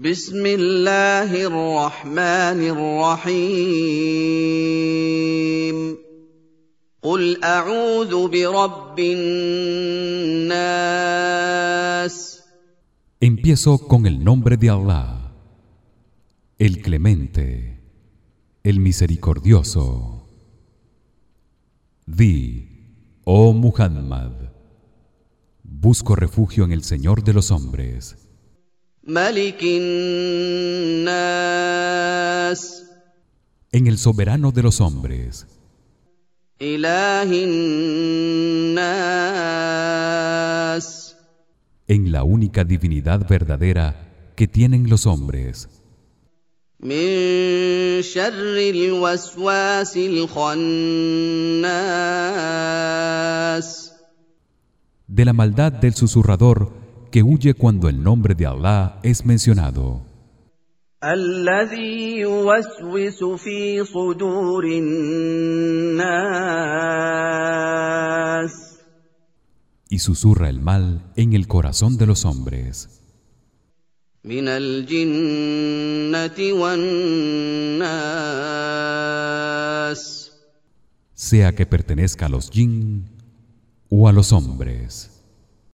بسم الله الرحمن الرحيم قل أعوذ برب الناس. Empiezo con el nombre de Allah, el Clemente, el Misericordioso. Di, oh Muhammad, busco refugio en el Señor de los hombres, ملك الناس. en el Soberano de los hombres, إله الناس. en la única divinidad verdadera que tienen los hombres, من شر الوسواس الخناس. de la maldad del susurrador que huye cuando el nombre de Allah es mencionado, الذي يوسوس في صدور الناس. y susurra el mal en el corazón de los hombres, من الجنة والناس. sea que pertenezca a los jinn o a los hombres.